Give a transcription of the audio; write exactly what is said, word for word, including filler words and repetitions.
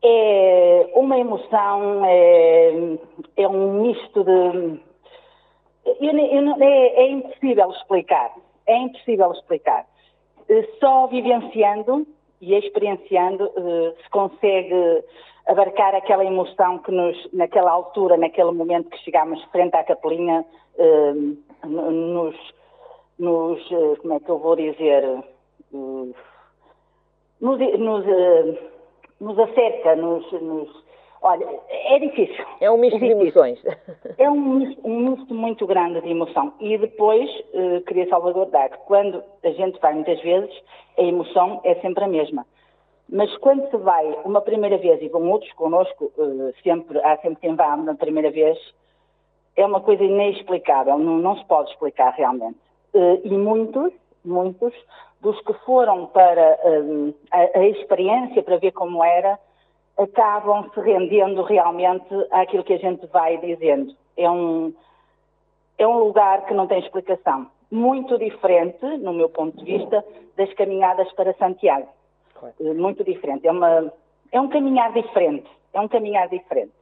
É uma emoção, é, é um misto de... Eu, eu, é, é impossível explicar, é impossível explicar. Só vivenciando e experienciando se consegue abarcar aquela emoção que nos, naquela altura, naquele momento que chegámos frente à capelinha, nos, nos como é que eu vou dizer, nos, nos, nos acerca, nos, nos... Olha, é difícil. É um misto é de emoções. É um misto, um misto muito grande de emoção. E depois, uh, queria salvaguardar que quando a gente vai muitas vezes, a emoção é sempre a mesma. Mas quando se vai uma primeira vez e vão outros connosco, uh, sempre, há sempre quem vá na primeira vez, é uma coisa inexplicável, não, não se pode explicar realmente. Uh, e muitos, muitos dos que foram para uh, a, a experiência, para ver como era, acabam se rendendo realmente àquilo que a gente vai dizendo. É um, é um lugar que não tem explicação. Muito diferente, no meu ponto de vista, das caminhadas para Santiago. Claro. Muito diferente. É, uma, é um caminhar diferente. É um caminhar diferente.